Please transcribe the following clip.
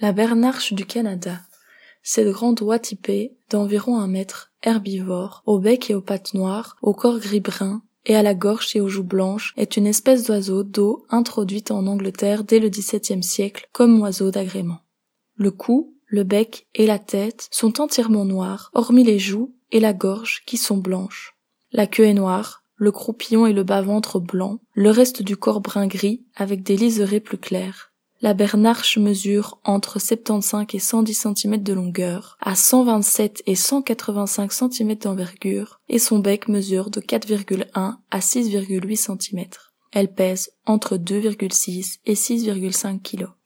La bernarche du Canada. Cette grande oie typée, d'environ 1 mètre, herbivore, au bec et aux pattes noires, au corps gris-brun, et à la gorge et aux joues blanches, est une espèce d'oiseau d'eau introduite en Angleterre dès le XVIIe siècle comme oiseau d'agrément. Le cou, le bec et la tête sont entièrement noirs, hormis les joues et la gorge qui sont blanches. La queue est noire, le croupillon et le bas-ventre blanc, le reste du corps brun-gris avec des liserés plus clairs. La bernarche mesure entre 75 et 110 cm de longueur, à 127 et 185 cm d'envergure, et son bec mesure de 4,1 à 6,8 cm. Elle pèse entre 2,6 et 6,5 kg.